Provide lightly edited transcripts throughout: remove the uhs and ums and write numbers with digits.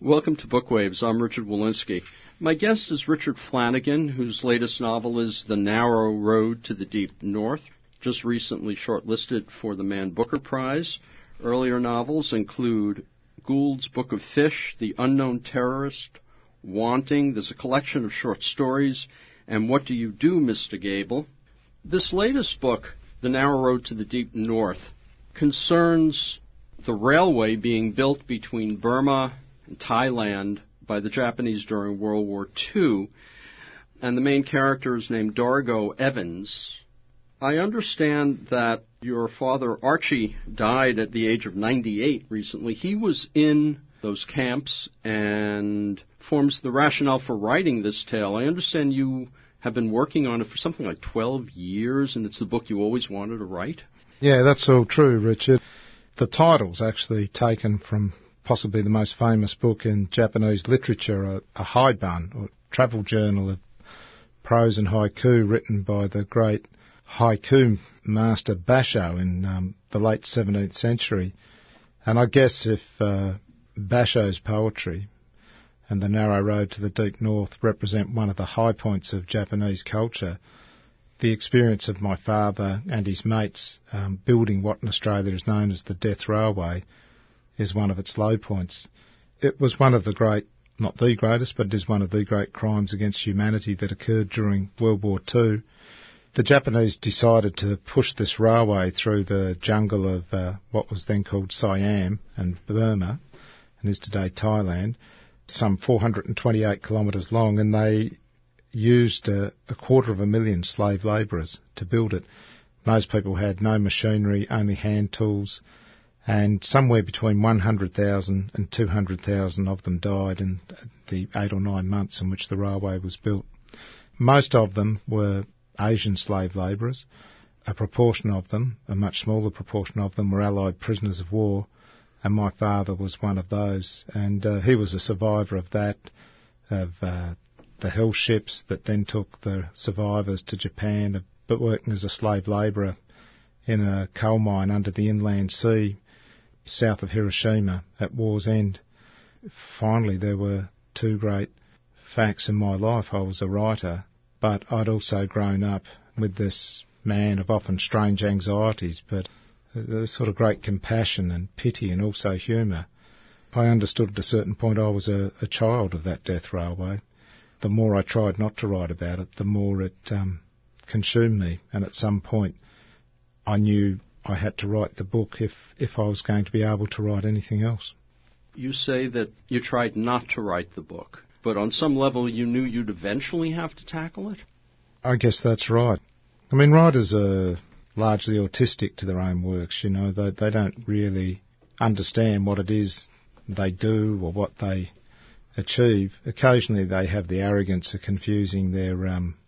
Welcome to Bookwaves. I'm Richard Walensky. My guest is Richard Flanagan, whose latest novel is The Narrow Road to the Deep North, just recently shortlisted for the Man Booker Prize. Earlier novels include Gould's Book of Fish, The Unknown Terrorist, Wanting. There's a collection of short stories, and What Do You Do, Mr. Gable? This latest book, The Narrow Road to the Deep North, concerns the railway being built between Burma and Thailand by the Japanese during World War II, and the main character is named Dargo Evans. I understand that your father, Archie, died at the age of 98 recently. He was in those camps and forms the rationale for writing this tale. I understand you have been working on it for something like 12 years, and it's the book you always wanted to write? Yeah, that's all true, Richard. The title's actually taken from possibly the most famous book in Japanese literature, a haibun, or travel journal of prose and haiku written by the great haiku master Basho in the late 17th century. And I guess if Basho's poetry and The Narrow Road to the Deep North represent one of the high points of Japanese culture, the experience of my father and his mates building what in Australia is known as the Death Railway is one of its low points. It was one of the great, not the greatest, but it is one of the great crimes against humanity that occurred during World War II. The Japanese decided to push this railway through the jungle of what was then called Siam and Burma, and is today Thailand, some 428 kilometres long, and they used 250,000 slave labourers to build it. Those people had no machinery, only hand tools, and somewhere between 100,000 and 200,000 of them died in the 8 or 9 months in which the railway was built. Most of them were Asian slave labourers. A proportion of them, a much smaller proportion of them, were Allied prisoners of war, and my father was one of those. And he was a survivor of that, of the hell ships that then took the survivors to Japan, but working as a slave labourer in a coal mine under the inland sea south of Hiroshima at war's end. Finally, there were two great facts in my life. I was a writer, but I'd also grown up with this man of often strange anxieties, but a sort of great compassion and pity and also humour. I understood at a certain point I was a child of that death railway. The more I tried not to write about it, the more it consumed me, and at some point I knew I had to write the book if I was going to be able to write anything else. You say that you tried not to write the book, but on some level you knew you'd eventually have to tackle it? I guess that's right. I mean, writers are largely autistic to their own works, you know. They don't really understand what it is they do or what they achieve. Occasionally they have the arrogance of confusing their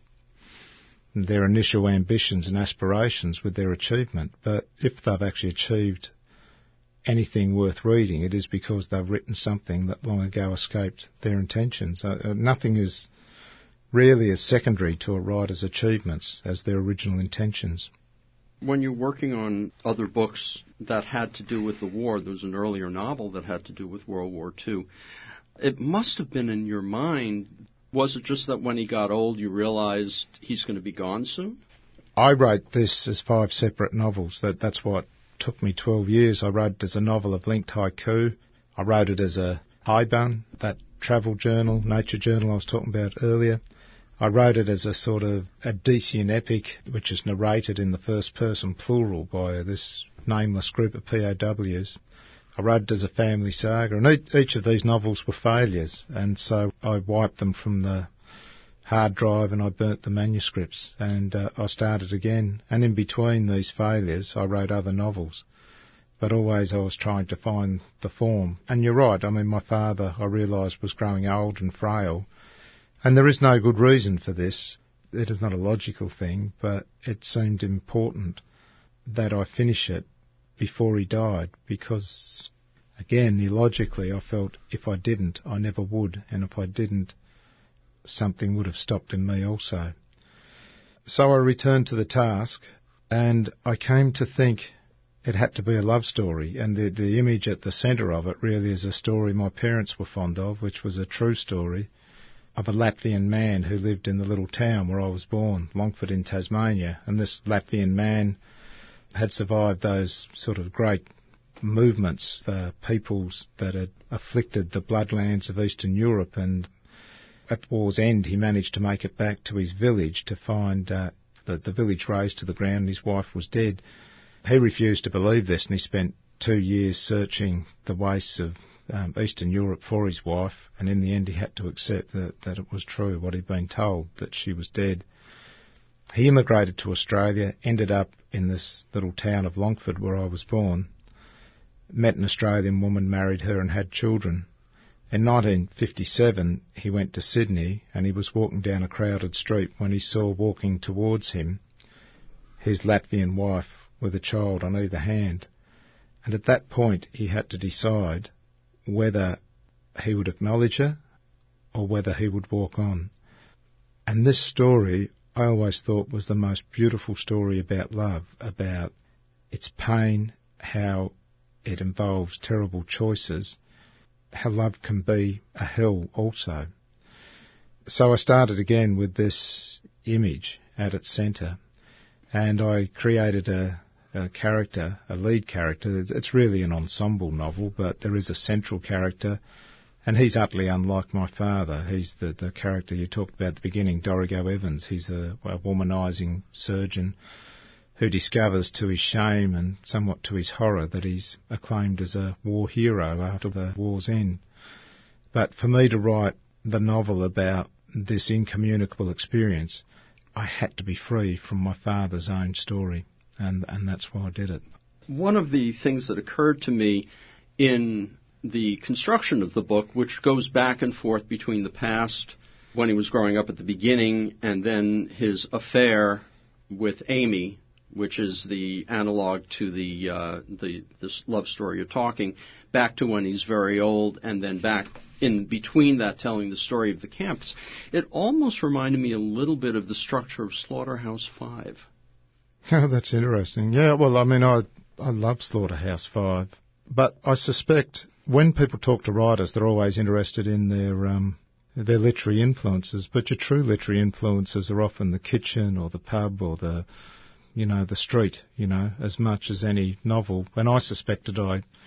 initial ambitions and aspirations with their achievement. But if they've actually achieved anything worth reading, it is because they've written something that long ago escaped their intentions. Nothing is really as secondary to a writer's achievements as their original intentions. When you're working on other books that had to do with the war, there was an earlier novel that had to do with World War II. It must have been in your mind. Was it just that when he got old you realized he's going to be gone soon? I wrote this as 5 separate novels. That's what took me 12 years. I wrote it as a novel of linked haiku. I wrote it as a haibun, that travel journal, nature journal I was talking about earlier. I wrote it as a sort of Odyssean epic, which is narrated in the first person plural by this nameless group of POWs. I wrote it as a family saga, and each of these novels were failures, and so I wiped them from the hard drive and I burnt the manuscripts, and I started again. And in between these failures, I wrote other novels. But always I was trying to find the form. And you're right, I mean, my father, I realised, was growing old and frail, and there is no good reason for this. It is not a logical thing, but it seemed important that I finish it before he died, because, again, illogically, I felt if I didn't, I never would, and if I didn't, something would have stopped in me also. So I returned to the task, and I came to think it had to be a love story, and the image at the centre of it really is a story my parents were fond of, which was a true story of a Latvian man who lived in the little town where I was born, Longford in Tasmania, and this Latvian man had survived those sort of great movements for peoples that had afflicted the bloodlands of Eastern Europe, and at war's end he managed to make it back to his village to find the village razed to the ground and his wife was dead. He refused to believe this, and he spent 2 years searching the wastes of Eastern Europe for his wife, and in the end he had to accept that it was true, what he'd been told, that she was dead. He immigrated to Australia, ended up in this little town of Longford where I was born, met an Australian woman, married her and had children. In 1957 he went to Sydney, and he was walking down a crowded street when he saw walking towards him his Latvian wife with a child on either hand. And at that point he had to decide whether he would acknowledge her or whether he would walk on. And this story I always thought was the most beautiful story about love, about its pain, how it involves terrible choices, how love can be a hell also. So I started again with this image at its centre, and I created a character, a lead character. It's really an ensemble novel, but there is a central character, and he's utterly unlike my father. He's the character you talked about at the beginning, Dorigo Evans. He's a womanising surgeon who discovers to his shame and somewhat to his horror that he's acclaimed as a war hero after the war's end. But for me to write the novel about this incommunicable experience, I had to be free from my father's own story, and that's why I did it. One of the things that occurred to me in the construction of the book, which goes back and forth between the past, when he was growing up at the beginning, and then his affair with Amy, which is the analog to this love story you're talking, back to when he's very old, and then back in between that telling the story of the camps. It almost reminded me a little bit of the structure of Slaughterhouse-Five. Oh, that's interesting. Yeah, well, I mean, I love Slaughterhouse-Five, but I suspect when people talk to writers, they're always interested in their literary influences, but your true literary influences are often the kitchen or the pub or the street, as much as any novel. And I suspected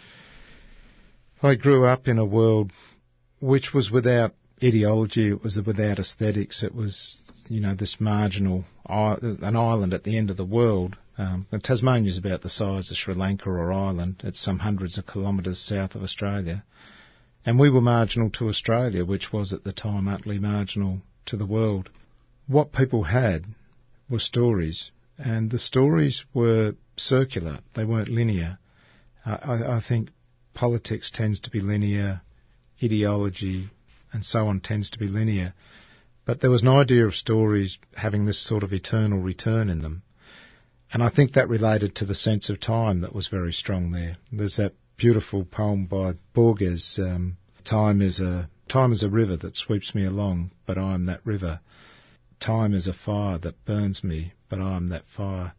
I grew up in a world which was without ideology, it was without aesthetics, it was, this marginal, an island at the end of the world. Tasmania is about the size of Sri Lanka or Ireland. It's some hundreds of kilometres south of Australia. And we were marginal to Australia, which was at the time utterly marginal to the world. What people had were stories, and the stories were circular. They weren't linear. I think politics tends to be linear, ideology and so on tends to be linear. But there was an idea of stories having this sort of eternal return in them. And I think that related to the sense of time that was very strong there. There's that beautiful poem by Borges, Time is a river that sweeps me along, but I am that river. Time is a fire that burns me, but I am that fire.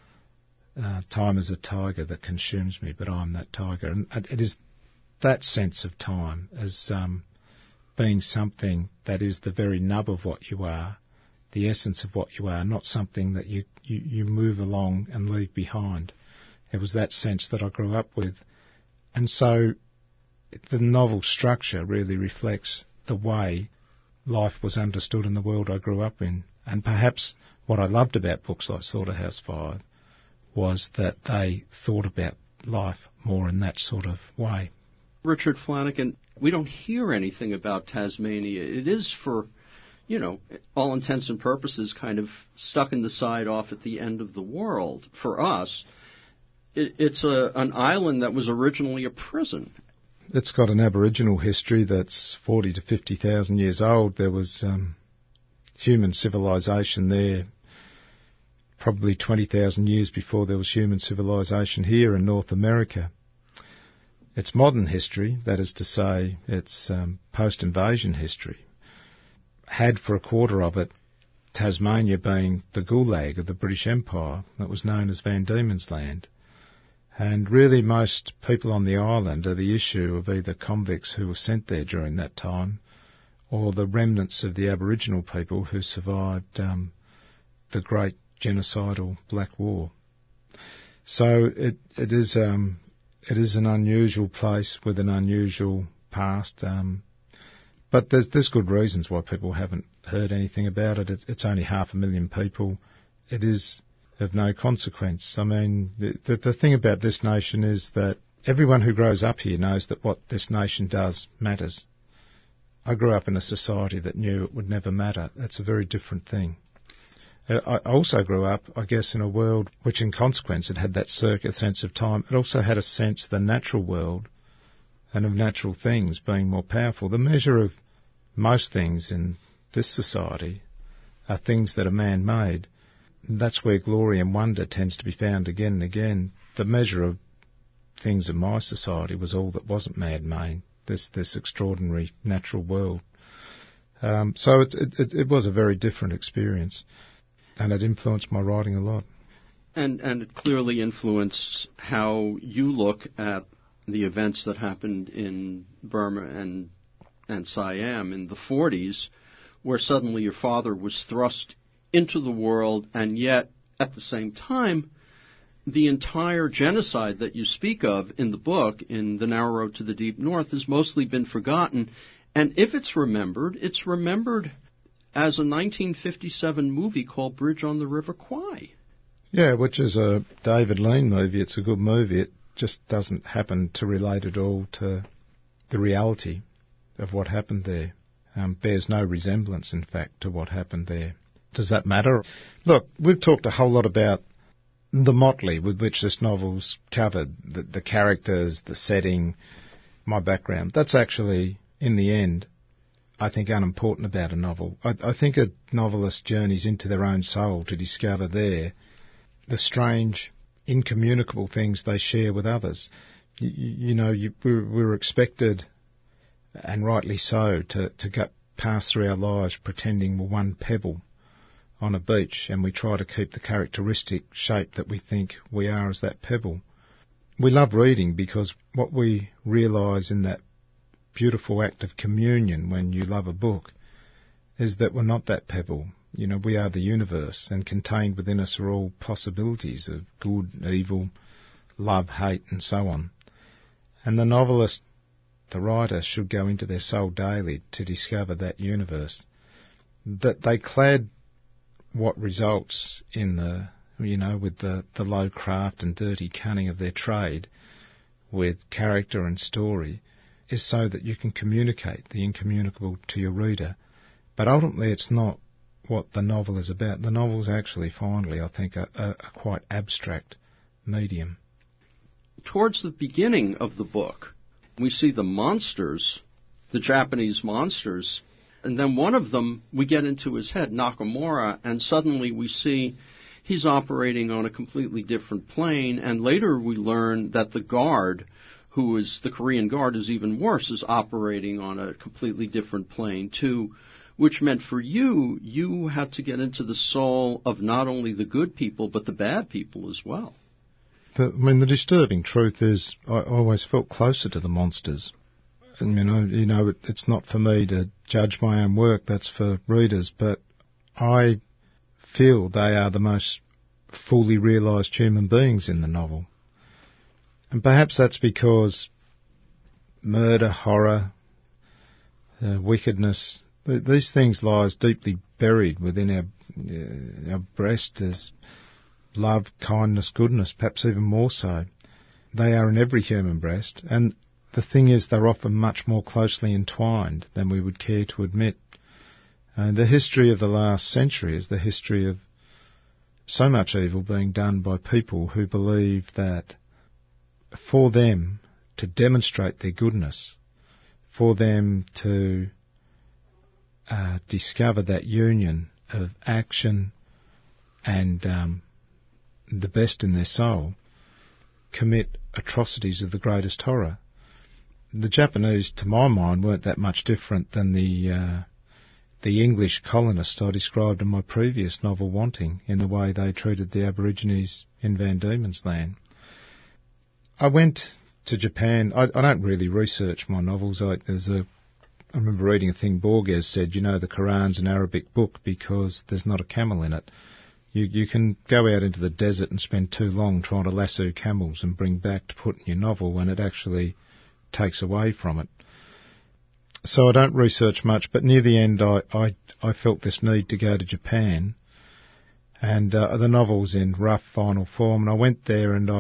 Time is a tiger that consumes me, but I am that tiger. And it is that sense of time as being something that is the very nub of what you are, the essence of what you are, not something that you move along and leave behind. It was that sense that I grew up with. And so the novel structure really reflects the way life was understood in the world I grew up in. And perhaps what I loved about books like Slaughterhouse-Five was that they thought about life more in that sort of way. Richard Flanagan, we don't hear anything about Tasmania. It is, for, all intents and purposes, kind of stuck in the side off at the end of the world. For us, it's an island that was originally a prison. It's got an Aboriginal history that's 40 to 50,000 years old. There was human civilization there probably 20,000 years before there was human civilization here in North America. Its modern history, that is to say, its post-invasion history, had for a quarter of it Tasmania being the gulag of the British Empire that was known as Van Diemen's Land. And really most people on the island are the issue of either convicts who were sent there during that time or the remnants of the Aboriginal people who survived the great genocidal Black War. So it is an unusual place with an unusual past, but there's good reasons why people haven't heard anything about it. It's only 500,000 people. It is of no consequence. I mean, the thing about this nation is that everyone who grows up here knows that what this nation does matters. I grew up in a society that knew it would never matter. That's a very different thing. I also grew up, I guess, in a world which in consequence it had that circuit sense of time. It also had a sense of the natural world and of natural things being more powerful. The measure of most things in this society are things that are man-made. That's where glory and wonder tends to be found again and again. The measure of things in my society was all that wasn't man-made, this extraordinary natural world. So it was a very different experience, and it influenced my writing a lot. And it clearly influenced how you look at the events that happened in Burma and Siam in the 40s, where suddenly your father was thrust into the world, and yet, at the same time, the entire genocide that you speak of in the book, in The Narrow Road to the Deep North, has mostly been forgotten. And if it's remembered as a 1957 movie called Bridge on the River Kwai. Yeah, which is a David Lean movie. It's a good movie. It just doesn't happen to relate at all to the reality of what happened there. Bears no resemblance, in fact, to what happened there. Does that matter? Look, we've talked a whole lot about the motley with which this novel's covered, the characters, the setting, my background. That's actually, in the end, I think unimportant about a novel. I think a novelist journeys into their own soul to discover there the strange, incommunicable things they share with others. We're expected, and rightly so, to pass through our lives pretending we're one pebble on a beach, and we try to keep the characteristic shape that we think we are as that pebble. We love reading because what we realise in that beautiful act of communion when you love a book is that we're not that pebble. You know, we are the universe, and contained within us are all possibilities of good, evil, love, hate, and so on. And the novelist, the writer, should go into their soul daily to discover that universe. That they clad what results in with the low craft and dirty cunning of their trade with character and story is so that you can communicate the incommunicable to your reader. But ultimately it's not what the novel is about. The novel's actually, finally, I think, a quite abstract medium. Towards the beginning of the book, we see the monsters, the Japanese monsters, and then one of them, we get into his head, Nakamura, and suddenly we see he's operating on a completely different plane, and later we learn that the guard, who is the Korean guard, is even worse, is operating on a completely different plane too, which meant for you had to get into the soul of not only the good people, but the bad people as well. The disturbing truth is I always felt closer to the monsters. And, it's not for me to judge my own work, that's for readers, but I feel they are the most fully realised human beings in the novel. And perhaps that's because murder, horror, wickedness, these things lie deeply buried within our breast as love, kindness, goodness, perhaps even more so. They are in every human breast, and the thing is they're often much more closely entwined than we would care to admit. The history of the last century is the history of so much evil being done by people who believe that for them to demonstrate their goodness, for them to discover that union of action and the best in their soul, commit atrocities of the greatest horror. The Japanese, to my mind, weren't that much different than the English colonists I described in my previous novel, Wanting, in the way they treated the Aborigines in Van Diemen's Land. I went to Japan. I don't really research my novels. I remember reading a thing Borges said, the Quran's an Arabic book because there's not a camel in it. You can go out into the desert and spend too long trying to lasso camels and bring back to put in your novel when it actually takes away from it. So I don't research much, but near the end I felt this need to go to Japan, and the novel's in rough final form, and I went there and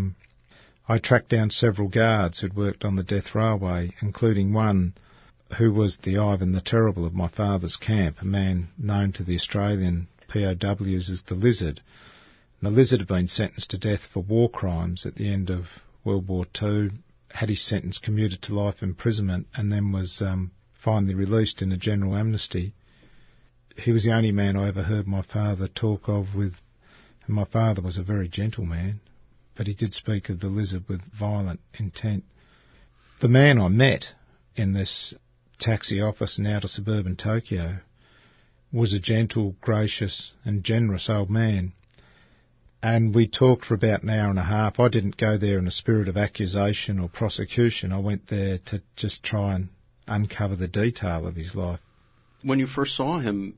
I tracked down several guards who'd worked on the death railway, including one who was the Ivan the Terrible of my father's camp, a man known to the Australian POWs as the Lizard. And the Lizard had been sentenced to death for war crimes at the end of World War II, had his sentence commuted to life imprisonment, and then was finally released in a general amnesty. He was the only man I ever heard my father talk of with, and my father was a very gentle man, but he did speak of the Lizard with violent intent. The man I met in this taxi office in outer suburban Tokyo was a gentle, gracious and generous old man. And we talked for about an hour and a half. I didn't go there in a spirit of accusation or prosecution. I went there to just try and uncover the detail of his life. When you first saw him,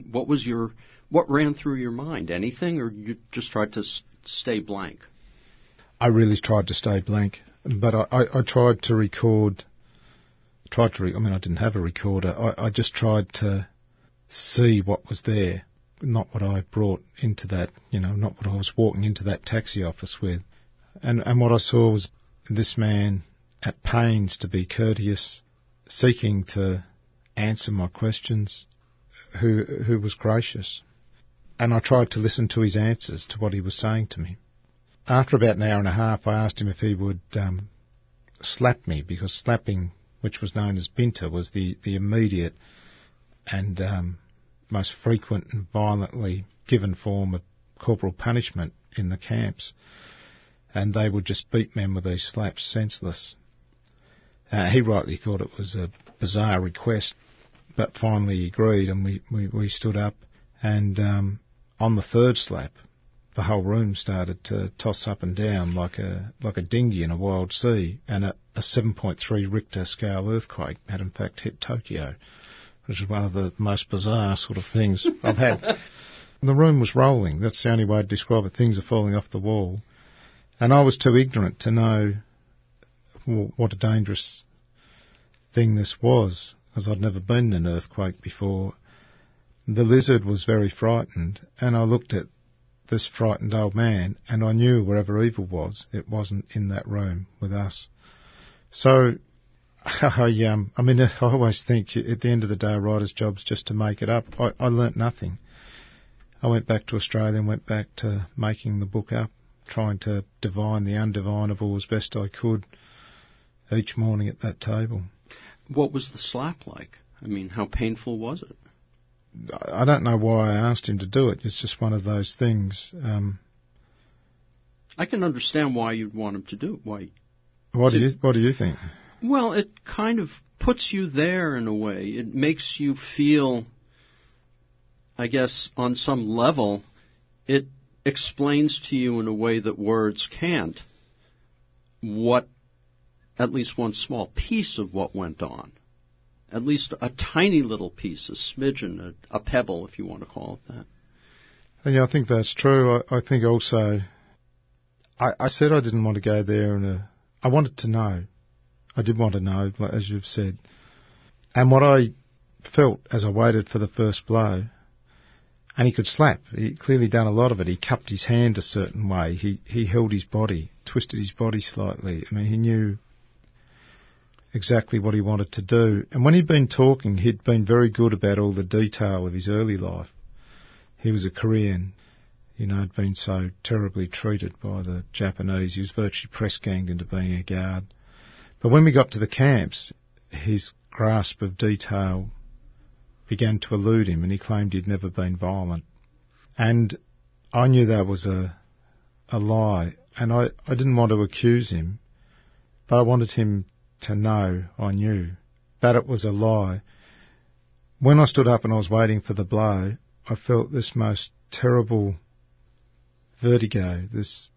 what ran through your mind? Anything, or you just tried to stay blank? I really tried to stay blank, but I tried to record. I didn't have a recorder. I just tried to see what was there, not what I brought into that, not what I was walking into that taxi office with. And what I saw was this man at pains to be courteous, seeking to answer my questions, who was gracious. And I tried to listen to his answers to what he was saying to me. After about an hour and a half, I asked him if he would slap me, because slapping, which was known as binta, was the immediate and most frequent and violently given form of corporal punishment in the camps. And they would just beat men with these slaps senseless. He rightly thought it was a bizarre request, but finally he agreed, and we stood up, and on the third slap, the whole room started to toss up and down like a dinghy in a wild sea, and a 7.3 Richter scale earthquake had in fact hit Tokyo, which is one of the most bizarre sort of things I've had. And the room was rolling. That's the only way to describe it. Things are falling off the wall. And I was too ignorant to know what a dangerous thing this was, because I'd never been in an earthquake before. The Lizard was very frightened, and I looked at this frightened old man, and I knew wherever evil was, it wasn't in that room with us. So I always think at the end of the day, a writer's job's just to make it up. I learnt nothing. I went back to Australia and went back to making the book up, trying to divine the undivinable as best I could each morning at that table. What was the slap like? How painful was it? I don't know why I asked him to do it. It's just one of those things. I can understand why you'd want him to do it. Why? What do you think? Well, it kind of puts you there in a way. It makes you feel, I guess, on some level, it explains to you in a way that words can't what, at least one small piece of what went on. At least a tiny little piece, a smidgen, a pebble, if you want to call it that. Yeah, I think that's true. I think also, I said I didn't want to go there, and I wanted to know. I did want to know, as you've said. And what I felt as I waited for the first blow, and he could slap. He'd clearly done a lot of it. He cupped his hand a certain way. He held his body, twisted his body slightly. He knew exactly what he wanted to do. And when he'd been talking, he'd been very good about all the detail of his early life. He was a Korean, had been so terribly treated by the Japanese. He was virtually press-ganged into being a guard. But when we got to the camps, his grasp of detail began to elude him, and he claimed he'd never been violent. And I knew that was a lie, and I didn't want to accuse him, but I wanted him to know I knew that it was a lie. When I stood up and I was waiting for the blow, I felt this most terrible vertigo, this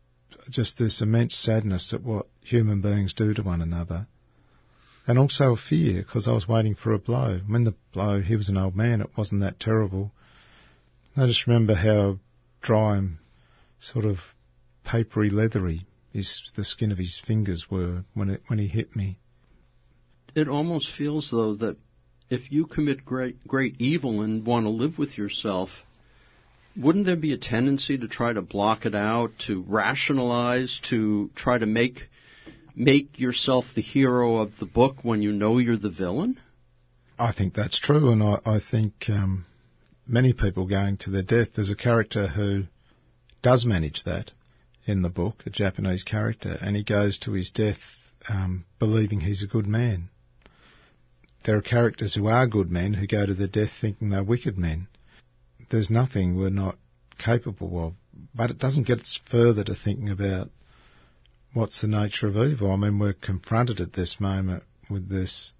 just this immense sadness at what human beings do to one another. And also a fear, because I was waiting for a blow. When the blow, he was an old man, it wasn't that terrible. I just remember how dry and sort of papery leathery the skin of his fingers were when he hit me. It almost feels, though, that if you commit great evil and want to live with yourself, wouldn't there be a tendency to try to block it out, to rationalize, to try to make yourself the hero of the book when you know you're the villain? I think that's true, and I think many people going to their death, there's a character who does manage that in the book, a Japanese character, and he goes to his death believing he's a good man. There are characters who are good men who go to their death thinking they're wicked men. There's nothing we're not capable of, but it doesn't get us further to thinking about what's the nature of evil. I mean, we're confronted at this moment with this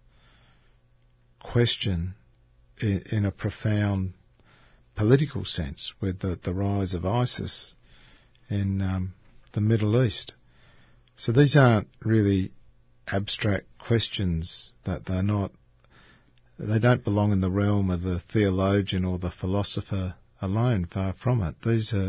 question in a profound political sense with the rise of ISIS in the Middle East. So these aren't really abstract questions, that they don't belong in the realm of the theologian or the philosopher alone, far from it.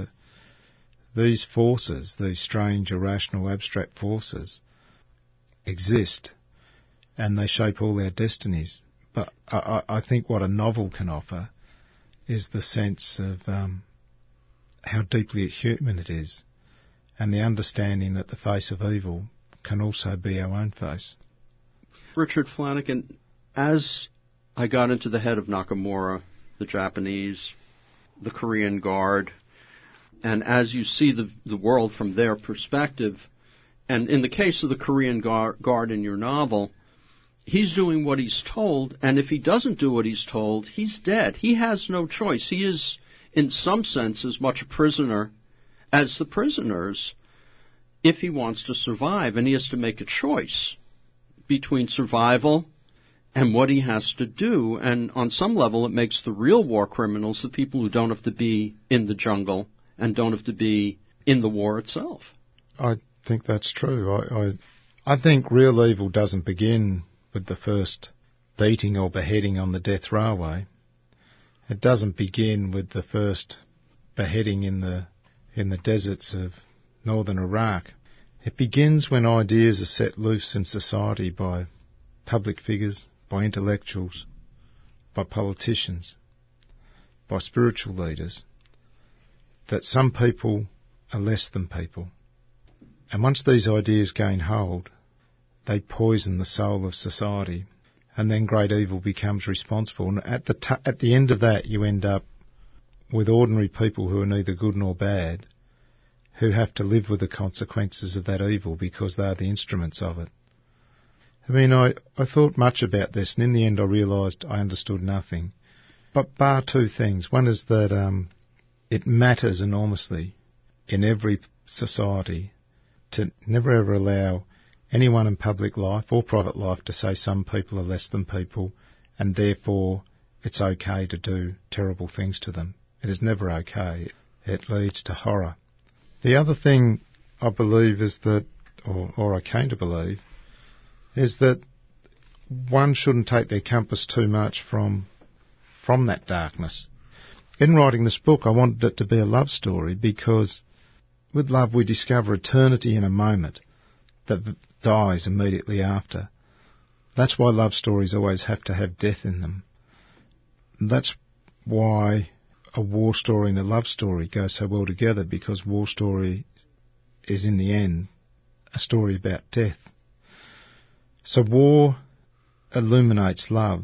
These forces, these strange, irrational, abstract forces, exist, and they shape all our destinies. But I think what a novel can offer is the sense of how deeply human it is, and the understanding that the face of evil can also be our own face. Richard Flanagan, as I got into the head of Nakamura, the Japanese, the Korean Guard, and as you see the world from their perspective, and in the case of the Korean Guard in your novel, he's doing what he's told, and if he doesn't do what he's told, he's dead. He has no choice. He is, in some sense, as much a prisoner as the prisoners if he wants to survive, and he has to make a choice between survival and what he has to do. And on some level, it makes the real war criminals the people who don't have to be in the jungle and don't have to be in the war itself. I think that's true. I think real evil doesn't begin with the first beating or beheading on the death railway. It doesn't begin with the first beheading in the deserts of northern Iraq. It begins when ideas are set loose in society by public figures, by intellectuals, by politicians, by spiritual leaders, that some people are less than people. And once these ideas gain hold, they poison the soul of society, and then great evil becomes responsible. And at the end of that, you end up with ordinary people who are neither good nor bad, who have to live with the consequences of that evil because they are the instruments of it. I mean, I thought much about this, and in the end I realised I understood nothing. But bar two things. One is that it matters enormously in every society to never ever allow anyone in public life or private life to say some people are less than people, and therefore it's okay to do terrible things to them. It is never okay. It leads to horror. The other thing I believe is that, or I came to believe, is that one shouldn't take their compass too much from that darkness. In writing this book, I wanted it to be a love story because with love we discover eternity in a moment that dies immediately after. That's why love stories always have to have death in them. That's why a war story and a love story go so well together, because war story is in the end a story about death. So war illuminates love,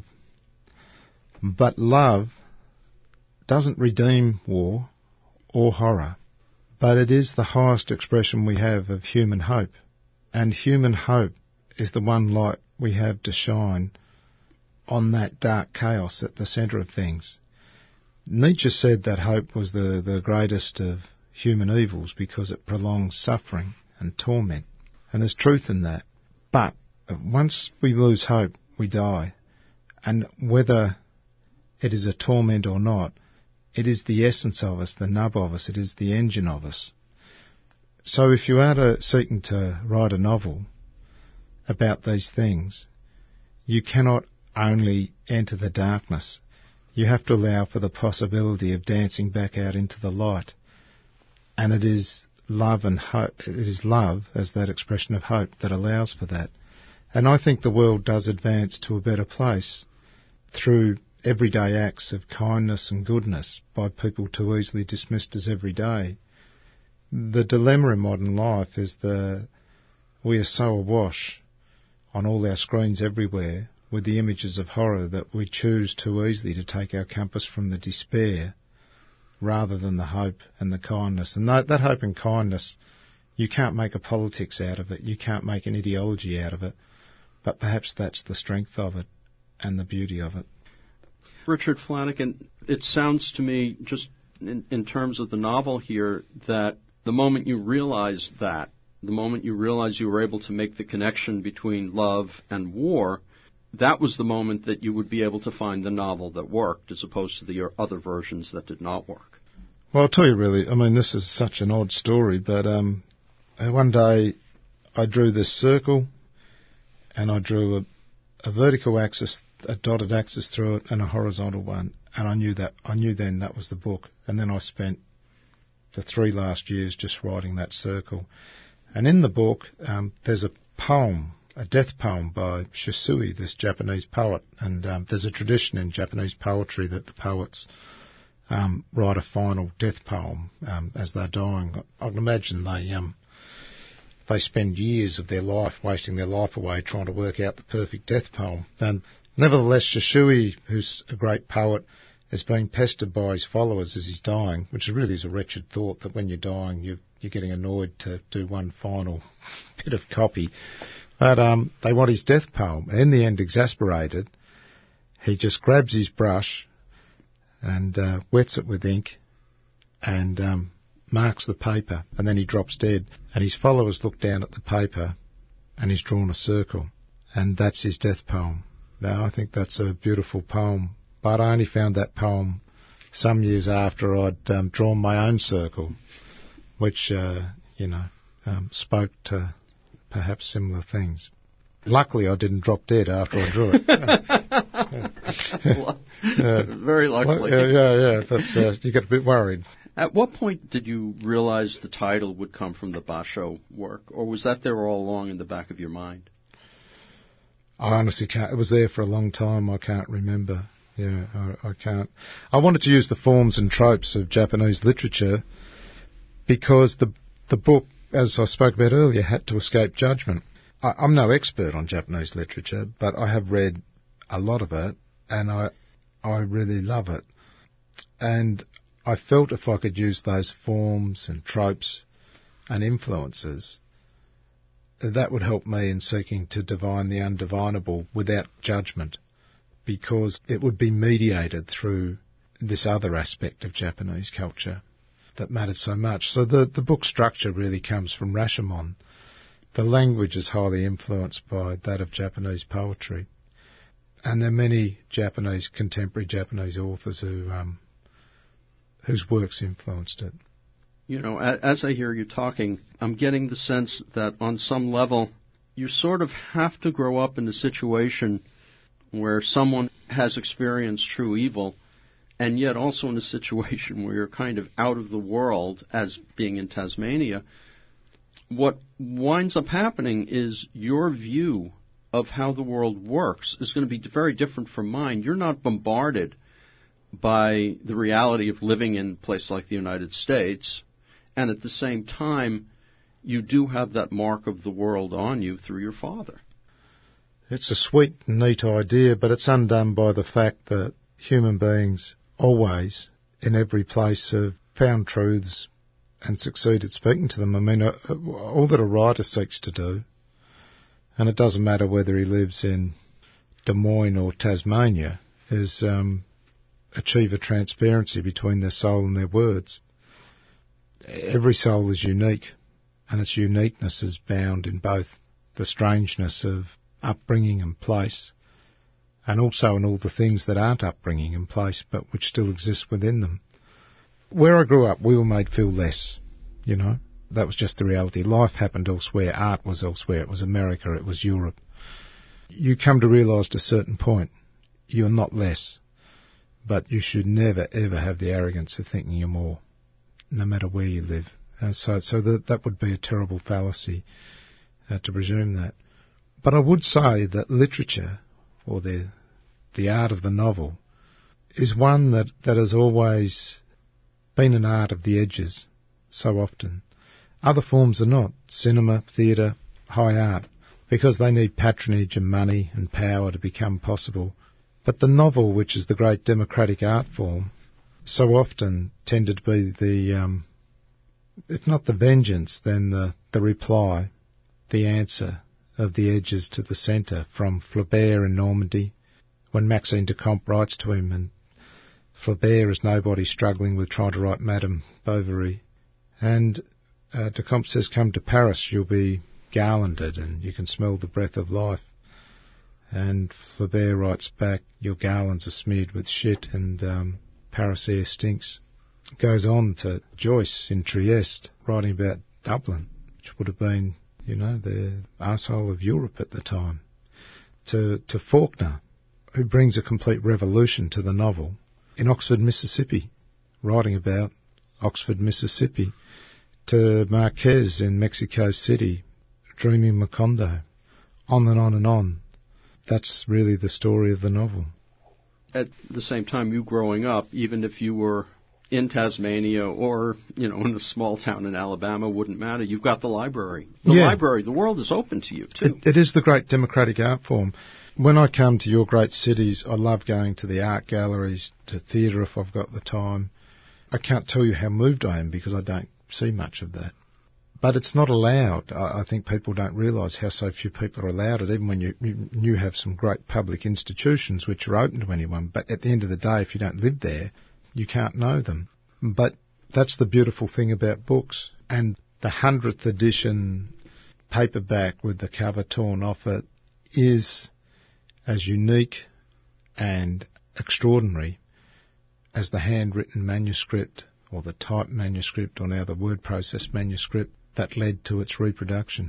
but love doesn't redeem war or horror, but it is the highest expression we have of human hope, and human hope is the one light we have to shine on that dark chaos at the centre of things. Nietzsche said that hope was the greatest of human evils because it prolongs suffering and torment, and there's truth in that. But once we lose hope, we die, and whether it is a torment or not, it is the essence of us, the nub of us, it is the engine of us. So if you are seeking to write a novel about these things, you cannot only enter the darkness. You have to allow for the possibility of dancing back out into the light. And it is love and hope. It is love as that expression of hope that allows for that. And I think the world does advance to a better place through everyday acts of kindness and goodness by people too easily dismissed as everyday. The dilemma in modern life is that we are so awash on all our screens everywhere with the images of horror that we choose too easily to take our compass from the despair rather than the hope and the kindness. And that hope and kindness, you can't make a politics out of it, you can't make an ideology out of it, but perhaps that's the strength of it and the beauty of it. Richard Flanagan, it sounds to me, just in terms of the novel here, that the moment you realize that, the moment you realize you were able to make the connection between love and war, that was the moment that you would be able to find the novel that worked, as opposed to the other versions that did not work. Well, I'll tell you really, I mean, this is such an odd story, but one day I drew this circle, and I drew a vertical axis, a dotted axis through it, and a horizontal one, and I knew then that was the book. And then I spent the 3 last years just writing that circle. And in the book, there's a poem, a death poem by Shisui, this Japanese poet. And there's a tradition in Japanese poetry that the poets write a final death poem as they're dying. I can imagine they spend years of their life wasting their life away trying to work out the perfect death poem. And nevertheless, Shisui, who's a great poet, is being pestered by his followers as he's dying, which really is a wretched thought that when you're dying, you're getting annoyed to do one final bit of copy. But they want his death poem. And in the end, exasperated, he just grabs his brush and wets it with ink and marks the paper, and then he drops dead. And his followers look down at the paper, and he's drawn a circle, and that's his death poem. Now, I think that's a beautiful poem, but I only found that poem some years after I'd drawn my own circle, which, spoke to perhaps similar things. Luckily, I didn't drop dead after I drew it. Very luckily. Yeah. That's you get a bit worried. At what point did you realize the title would come from the Basho work, or was that there all along in the back of your mind? I honestly can't. It was there for a long time. I can't remember. Yeah, I can't. I wanted to use the forms and tropes of Japanese literature because the book, as I spoke about earlier, had to escape judgment. I'm no expert on Japanese literature, but I have read a lot of it, and I really love it. And I felt if I could use those forms and tropes and influences, that would help me in seeking to divine the undivinable without judgment, because it would be mediated through this other aspect of Japanese culture that mattered so much. So the book structure really comes from Rashomon. The language is highly influenced by that of Japanese poetry. And there are many contemporary Japanese authors whose works influenced it. You know, as I hear you talking, I'm getting the sense that on some level you sort of have to grow up in a situation where someone has experienced true evil, and yet also in a situation where you're kind of out of the world, as being in Tasmania. What winds up happening is your view of how the world works is going to be very different from mine. You're not bombarded by the reality of living in a place like the United States, and at the same time, you do have that mark of the world on you through your father. It's a sweet, neat idea, but it's undone by the fact that human beings always, in every place, have found truths and succeeded speaking to them. I mean, all that a writer seeks to do, and it doesn't matter whether he lives in Des Moines or Tasmania, is achieve a transparency between their soul and their words. Every soul is unique, and its uniqueness is bound in both the strangeness of upbringing and place, and also in all the things that aren't upbringing and place, but which still exist within them. Where I grew up, we were made feel less, you know. That was just the reality. Life happened elsewhere. Art was elsewhere. It was America. It was Europe. You come to realise at a certain point, you're not less. But you should never, ever have the arrogance of thinking you're more, no matter where you live. So that would be a terrible fallacy to presume that. But I would say that literature, or the art of the novel, is one that has always been an art of the edges so often. Other forms are not. Cinema, theatre, high art, because they need patronage and money and power to become possible. But the novel, which is the great democratic art form, so often tended to be the, if not the vengeance, then the reply, the answer of the edges to the centre, from Flaubert in Normandy, when Maxime de Camp writes to him, and Flaubert is nobody struggling with trying to write Madame Bovary. And de Camp says, come to Paris, you'll be garlanded and you can smell the breath of life. And Flaubert writes back, your garlands are smeared with shit and Paris air stinks. Goes on to Joyce in Trieste, writing about Dublin, which would have been, the arsehole of Europe at the time. To Faulkner, who brings a complete revolution to the novel, in Oxford, Mississippi, writing about Oxford, Mississippi. To Marquez in Mexico City, dreaming Macondo. On and on and on. That's really the story of the novel. At the same time, you growing up, even if you were in Tasmania or, in a small town in Alabama, wouldn't matter. You've got the library. Library, the world is open to you, too. It is the great democratic art form. When I come to your great cities, I love going to the art galleries, to theatre if I've got the time. I can't tell you how moved I am because I don't see much of that. But it's not allowed. I think people don't realise how so few people are allowed it, even when you have some great public institutions which are open to anyone. But at the end of the day, if you don't live there, you can't know them. But that's the beautiful thing about books. And the 100th edition paperback with the cover torn off it is as unique and extraordinary as the handwritten manuscript or the typed manuscript or now the word processed manuscript that led to its reproduction.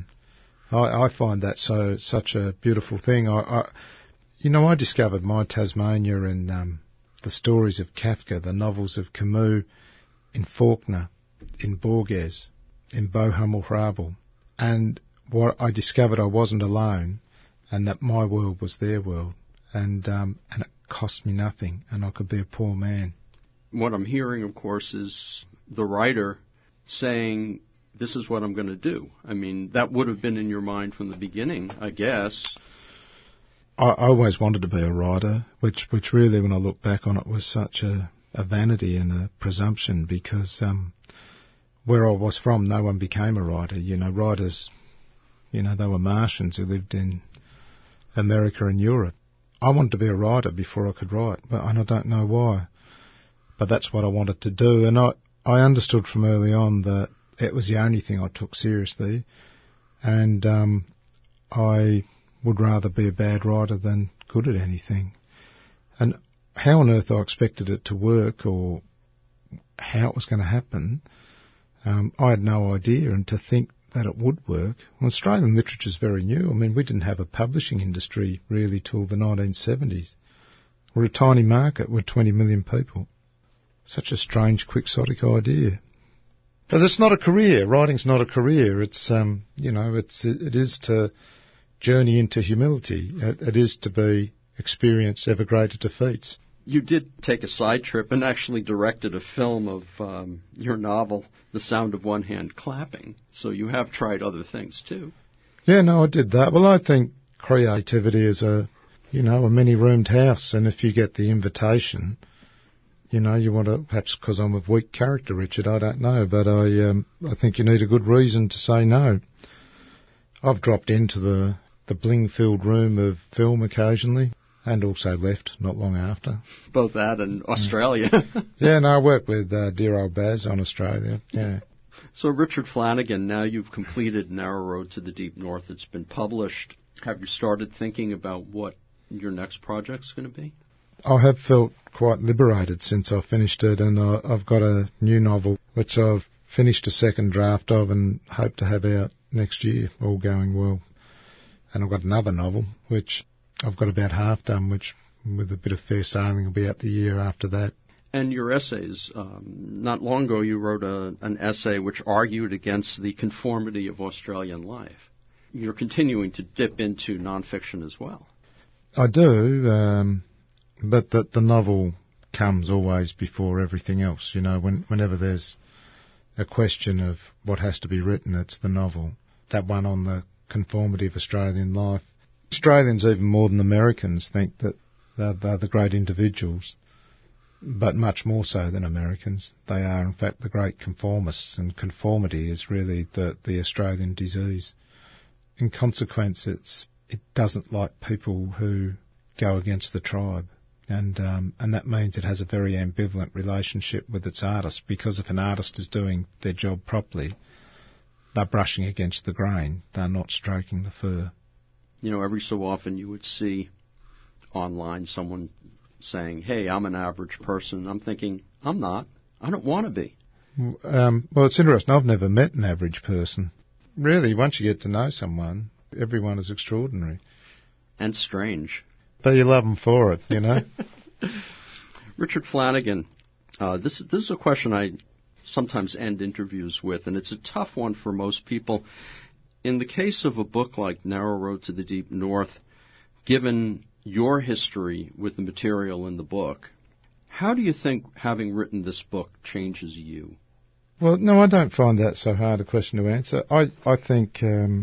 I find that such a beautiful thing. I discovered my Tasmania in the stories of Kafka, the novels of Camus, in Faulkner, in Borges, in Bohum or Hrabal. And what I discovered, I wasn't alone, and that my world was their world, and it cost me nothing, and I could be a poor man. What I'm hearing, of course, is the writer saying, this is what I'm going to do. I mean, that would have been in your mind from the beginning, I guess. I always wanted to be a writer, which really, when I look back on it, was such a vanity and a presumption, because where I was from, no one became a writer. Writers, they were Martians who lived in America and Europe. I wanted to be a writer before I could write, and I don't know why. But that's what I wanted to do, and I understood from early on that it was the only thing I took seriously, and I would rather be a bad writer than good at anything. And how on earth I expected it to work or how it was going to happen, I had no idea. And to think that it would work, well, Australian literature is very new. I mean, we didn't have a publishing industry really till the 1970s. We're a tiny market with 20 million people. Such a strange, quixotic idea. Because it's not a career. Writing's not a career. It's, it is to journey into humility. It is to experience ever greater defeats. You did take a side trip and actually directed a film of your novel, The Sound of One Hand Clapping. So you have tried other things too. Yeah, no, I did that. Well, I think creativity is a many-roomed house, and if you get the invitation, you want to, perhaps because I'm of weak character, Richard, I don't know, but I think you need a good reason to say no. I've dropped into the bling-filled room of film occasionally, and also left not long after. Both that and Australia. Yeah, no, I worked with dear old Baz on Australia, yeah. So Richard Flanagan, now you've completed Narrow Road to the Deep North. It's been published. Have you started thinking about what your next project's going to be? I have felt quite liberated since I finished it, and I've got a new novel which I've finished a second draft of and hope to have out next year, all going well. And I've got another novel, which I've got about half done, which with a bit of fair sailing will be out the year after that. And your essays, not long ago you wrote an essay which argued against the conformity of Australian life. You're continuing to dip into nonfiction as well. I do, but the novel comes always before everything else. You know, whenever there's a question of what has to be written, it's the novel. That one on the conformity of Australian life. Australians, even more than Americans, think that they're the great individuals, but much more so than Americans. They are, in fact, the great conformists, and conformity is really the Australian disease. In consequence, it doesn't like people who go against the tribe. And that means it has a very ambivalent relationship with its artist, because if an artist is doing their job properly, they're brushing against the grain. They're not stroking the fur. You know, every so often you would see online someone saying, hey, I'm an average person. I'm thinking, I'm not. I don't want to be. Well, it's interesting. I've never met an average person. Really, once you get to know someone, everyone is extraordinary. And strange. But you love them for it, you know. Richard Flanagan, this is a question I sometimes end interviews with, and it's a tough one for most people. In the case of a book like Narrow Road to the Deep North, given your history with the material in the book, how do you think having written this book changes you? Well, no, I don't find that so hard a question to answer. I think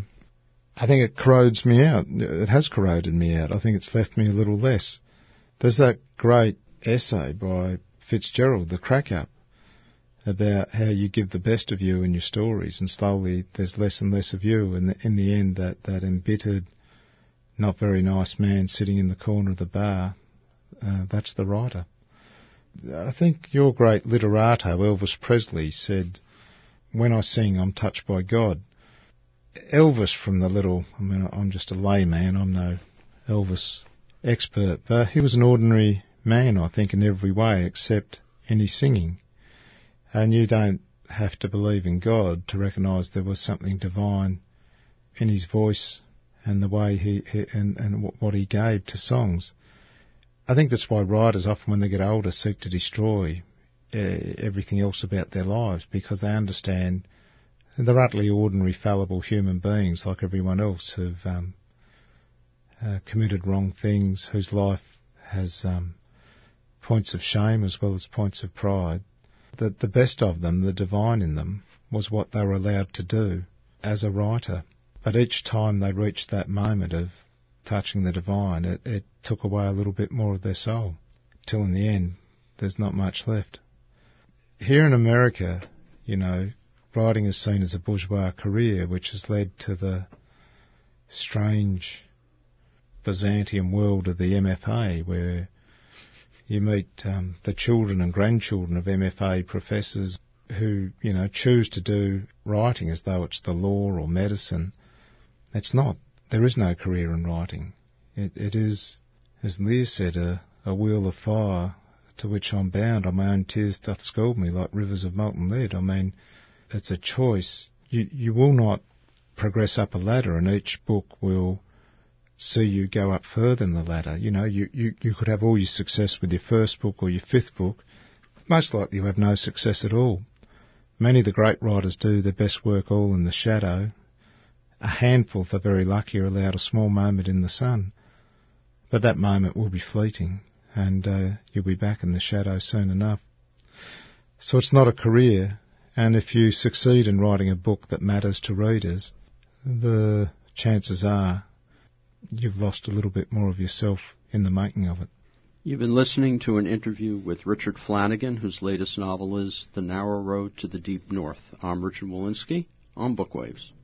it corrodes me out. It has corroded me out. I think it's left me a little less. There's that great essay by Fitzgerald, The Crack-Up, about how you give the best of you in your stories, and slowly there's less and less of you, and in the end that embittered, not very nice man sitting in the corner of the bar, that's the writer. I think your great literato, Elvis Presley, said, when I sing, I'm touched by God. Elvis I'm just a layman, I'm no Elvis expert, but he was an ordinary man, I think, in every way except in his singing. And you don't have to believe in God to recognise there was something divine in his voice and the way and what he gave to songs. I think that's why writers often, when they get older, seek to destroy everything else about their lives, because they understand they're utterly ordinary, fallible human beings like everyone else who've committed wrong things, whose life has points of shame as well as points of pride. That the best of them, the divine in them, was what they were allowed to do as a writer. But each time they reached that moment of touching the divine, it took away a little bit more of their soul, till in the end there's not much left. Here in America, you know, writing is seen as a bourgeois career, which has led to the strange Byzantium world of the MFA, where you meet the children and grandchildren of MFA professors who, you know, choose to do writing as though it's the law or medicine. It's not. There is no career in writing. It is, as Lear said, a wheel of fire to which I'm bound. On my own tears doth scald me like rivers of molten lead. I mean, it's a choice. You will not progress up a ladder, and each book will see you go up further in the ladder. You know, you could have all your success with your first book or your fifth book. Most likely you have no success at all. Many of the great writers do their best work all in the shadow. A handful, if they're very lucky, are allowed a small moment in the sun. But that moment will be fleeting, and you'll be back in the shadow soon enough. So it's not a career, and if you succeed in writing a book that matters to readers, the chances are you've lost a little bit more of yourself in the making of it. You've been listening to an interview with Richard Flanagan, whose latest novel is The Narrow Road to the Deep North. I'm Richard Wolinsky on Bookwaves.